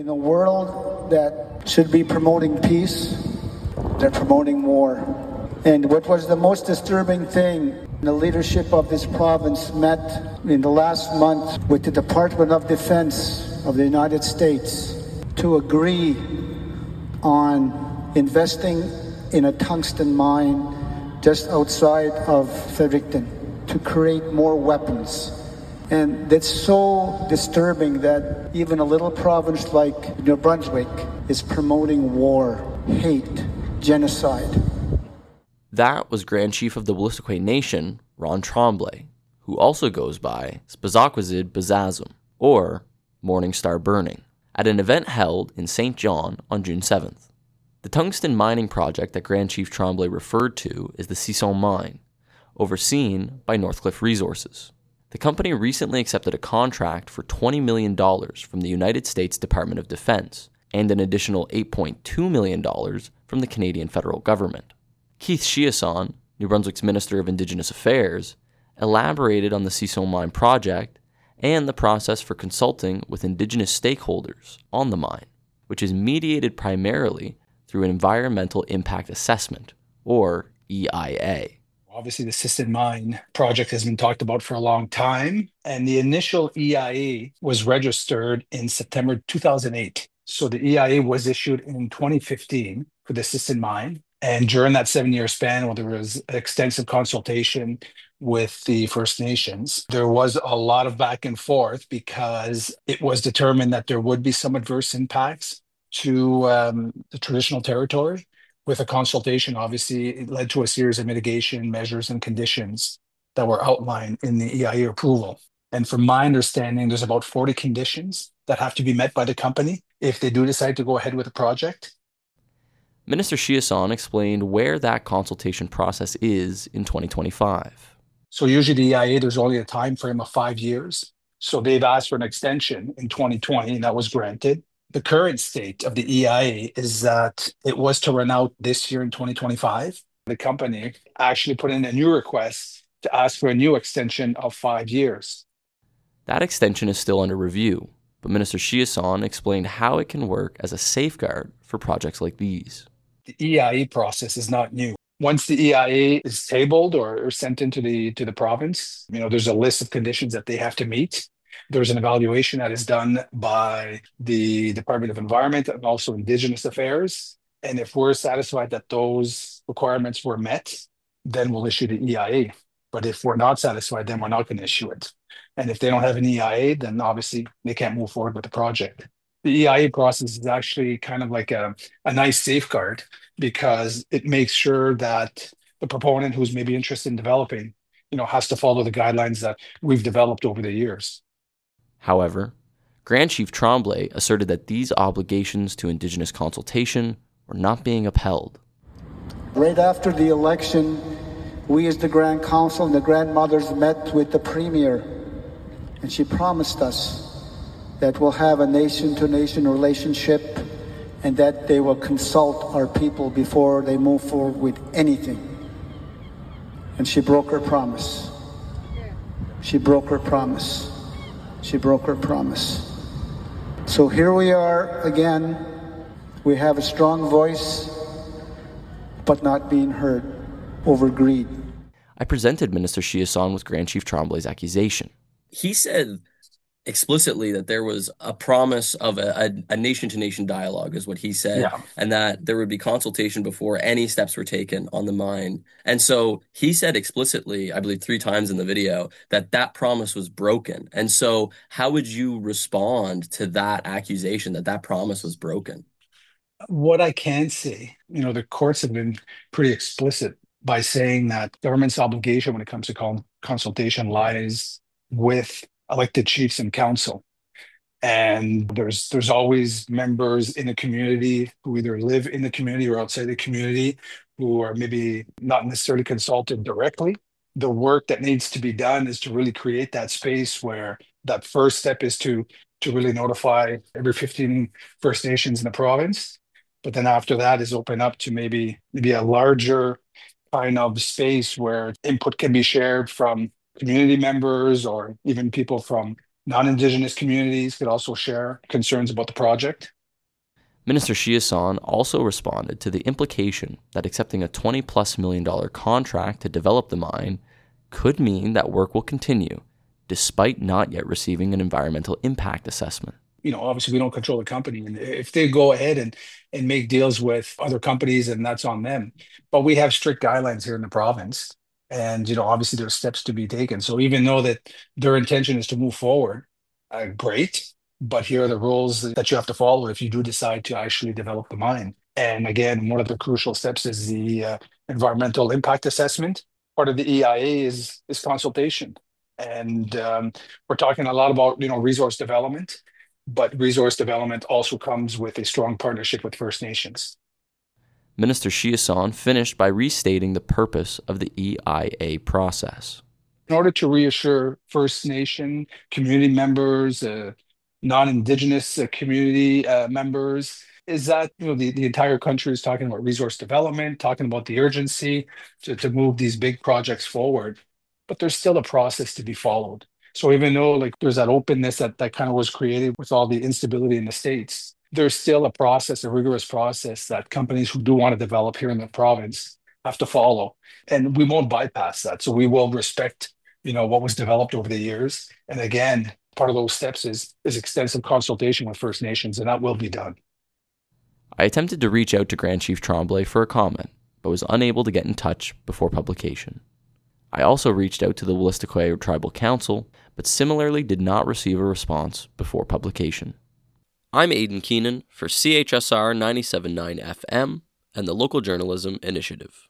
In a world that should be promoting peace, they're promoting war. And what was the most disturbing thing, the leadership of this province met in the last month with the Department of Defense of the United States to agree on investing in a tungsten mine just outside of Fredericton to create more weapons. And that's so disturbing that even a little province like New Brunswick is promoting war, hate, genocide. That was Grand Chief of the Wolastoqey Nation, Ron Tremblay, who also goes by Spazakwazid Bazazum, or Morning Star Burning, at an event held in St. John on June 7th. The tungsten mining project that Grand Chief Tremblay referred to is the Sisson Mine, overseen by Northcliffe Resources. The company recently accepted a contract for $20 million from the United States Department of Defense and an additional $8.2 million from the Canadian federal government. Keith Chiasson, New Brunswick's Minister of Indigenous Affairs, elaborated on the Sisson Mine project and the process for consulting with Indigenous stakeholders on the mine, which is mediated primarily through an Environmental Impact Assessment, or EIA. Obviously, the Sisson Mine project has been talked about for a long time, and the initial EIA was registered in September 2008. So the EIA was issued in 2015 for the Sisson Mine, and during that 7-year span, where there was extensive consultation with the First Nations, there was a lot of back and forth because it was determined that there would be some adverse impacts to the traditional territory. With a consultation, obviously, it led to a series of mitigation measures and conditions that were outlined in the EIA approval. And from my understanding, there's about 40 conditions that have to be met by the company if they do decide to go ahead with the project. Minister Chiasson explained where that consultation process is in 2025. So usually the EIA, there's only a time frame of 5 years. So they've asked for an extension in 2020, and that was granted. The current state of the EIA is that it was to run out this year in 2025. The company actually put in a new request to ask for a new extension of 5 years. That extension is still under review, but Minister Chiasson explained how it can work as a safeguard for projects like these. The EIA process is not new. Once the EIA is tabled or sent into the province, there's a list of conditions that they have to meet. There's an evaluation that is done by the Department of Environment and also Indigenous Affairs. And if we're satisfied that those requirements were met, then we'll issue the EIA. But if we're not satisfied, then we're not going to issue it. And if they don't have an EIA, then obviously they can't move forward with the project. The EIA process is actually kind of like a nice safeguard because it makes sure that the proponent who's maybe interested in developing, has to follow the guidelines that we've developed over the years. However, Grand Chief Tremblay asserted that these obligations to Indigenous consultation were not being upheld. Right after the election, we as the Grand Council and the grandmothers met with the Premier, and she promised us that we'll have a nation-to-nation relationship and that they will consult our people before they move forward with anything. And she broke her promise. She broke her promise. She broke her promise. So here we are again. We have a strong voice, but not being heard over greed. I presented Minister Chiasson with Grand Chief Tremblay's accusation. He said explicitly that there was a promise of a nation-to-nation dialogue, is what he said, and that there would be consultation before any steps were taken on the mine. And so he said explicitly, I believe 3 times in the video, that promise was broken. And so how would you respond to that accusation that promise was broken? What I can say, the courts have been pretty explicit by saying that government's obligation when it comes to consultation lies with elected chiefs and council. And there's always members in the community who either live in the community or outside the community who are maybe not necessarily consulted directly. The work that needs to be done is to really create that space where that first step is to really notify every 15 First Nations in the province. But then after that is open up to maybe a larger kind of space where input can be shared from community members or even people from Non-Indigenous communities could also share concerns about the project. Minister Chiasson also responded to the implication that accepting a $20+ million contract to develop the mine could mean that work will continue, despite not yet receiving an environmental impact assessment. Obviously we don't control the company, and if they go ahead and make deals with other companies, and that's on them. But we have strict guidelines here in the province, and obviously there's steps to be taken. So even though that their intention is to move forward, great, but here are the rules that you have to follow if you do decide to actually develop the mine. And again, one of the crucial steps is the environmental impact assessment. Part of the EIA is consultation, and we're talking a lot about resource development. But resource development also comes with a strong partnership with First Nations. Minister Chiasson finished by restating the purpose of the EIA process. In order to reassure First Nation community members, non-Indigenous community members, is that the entire country is talking about resource development, talking about the urgency to move these big projects forward, but there's still a process to be followed. So even though there's that openness that kind of was created with all the instability in the States, there's still a process, a rigorous process that companies who do want to develop here in the province have to follow. And we won't bypass that. So we will respect, what was developed over the years. And again, part of those steps is extensive consultation with First Nations, and that will be done. I attempted to reach out to Grand Chief Tremblay for a comment, but was unable to get in touch before publication. I also reached out to the Wolastoqey Tribal Council, but similarly did not receive a response before publication. I'm Aidan Keenan for CHSR 97.9 FM and the Local Journalism Initiative.